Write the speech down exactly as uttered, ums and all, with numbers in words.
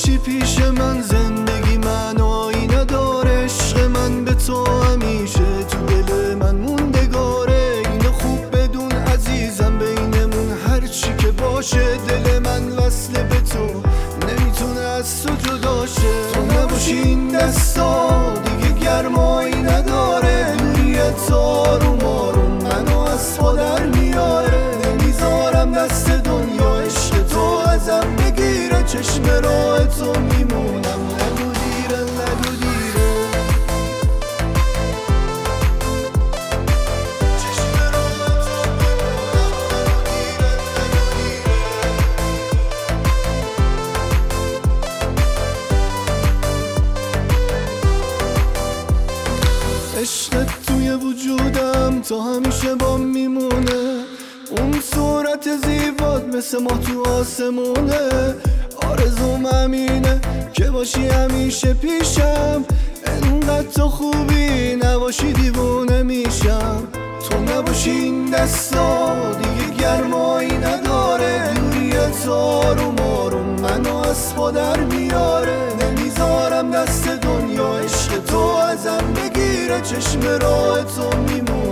باشی پیش من، زندگی من آینه داره. عشق من به تو همیشه تو دل من موندگاره. اینو خوب بدون عزیزم، بینمون هرچی که باشه دل من وصله به تو، نمیتونه از تو جدا شه. تو نباشی این دستا دیگه گرمایی نداره. دوری تو آروم آروم منو از پا در میاره. نمیذارم دست دنیا عشق تو ازم بگیره. چشم راه تو میمونم، نگو دیره نگو دیره. چشم راه تو میمونم، نگو دیره نگو دیره. عشقت توی وجودم تا همیشه با میمونه. اون صورت زیبات مثل ماه تو آسمونه. آرزوم همینه که باشی همیشه پیشم. انقدر تو خوبی نباشی دیوونه میشم. تو نباشی این دستا دیگه گرمایی نداره. دوری تو آروم آروم منو از پا در میاره. نمیذارم دست دنیا عشق تو ازم بگیره. چشم راه تو میمونه.